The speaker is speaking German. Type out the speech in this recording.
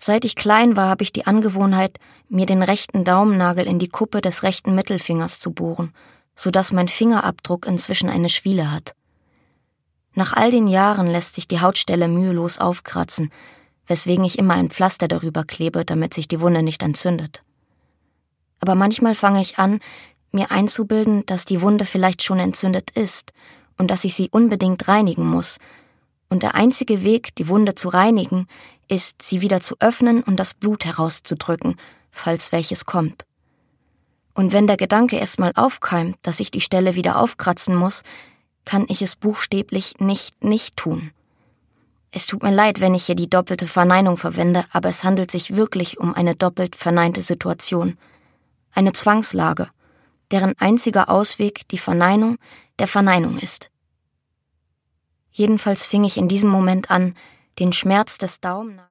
Seit ich klein war, habe ich die Angewohnheit, mir den rechten Daumennagel in die Kuppe des rechten Mittelfingers zu bohren, sodass mein Fingerabdruck inzwischen eine Schwiele hat. Nach all den Jahren lässt sich die Hautstelle mühelos aufkratzen, weswegen ich immer ein Pflaster darüber klebe, damit sich die Wunde nicht entzündet. Aber manchmal fange ich an, mir einzubilden, dass die Wunde vielleicht schon entzündet ist und dass ich sie unbedingt reinigen muss. Und der einzige Weg, die Wunde zu reinigen, ist, sie wieder zu öffnen und das Blut herauszudrücken, falls welches kommt. Und wenn der Gedanke erstmal aufkeimt, dass ich die Stelle wieder aufkratzen muss, kann ich es buchstäblich nicht tun. Es tut mir leid, wenn ich hier die doppelte Verneinung verwende, aber es handelt sich wirklich um eine doppelt verneinte Situation. Eine Zwangslage, deren einziger Ausweg die Verneinung der Verneinung ist. Jedenfalls fing ich in diesem Moment an, den Schmerz des Daumennagels